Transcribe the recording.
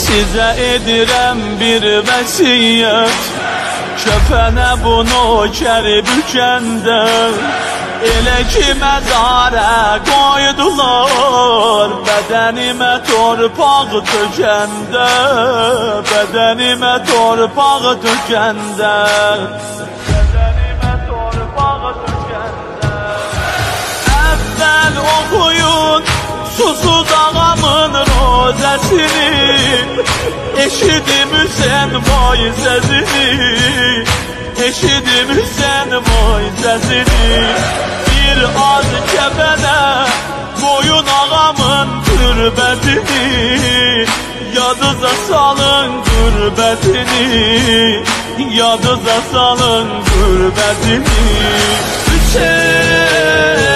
Sizə edirəm bir vəsiyyət, kəfənə bunu kəri bükəndə, elə ki məzarə qoydular, bədənimə torpaq tökəndə, bədənimə torpaq tökəndə, bədənimə torpaq tökəndə. Əvvəl oxuyun susuz ağamın rozəsini, eşidim Hüseyin moizəsini, eşidim Hüseyin moizəsini. Bir az kəfənə qoyun ağamın türbətini, yadınıza salın qürbətini, yadınıza salın qürbətini. Hüseyin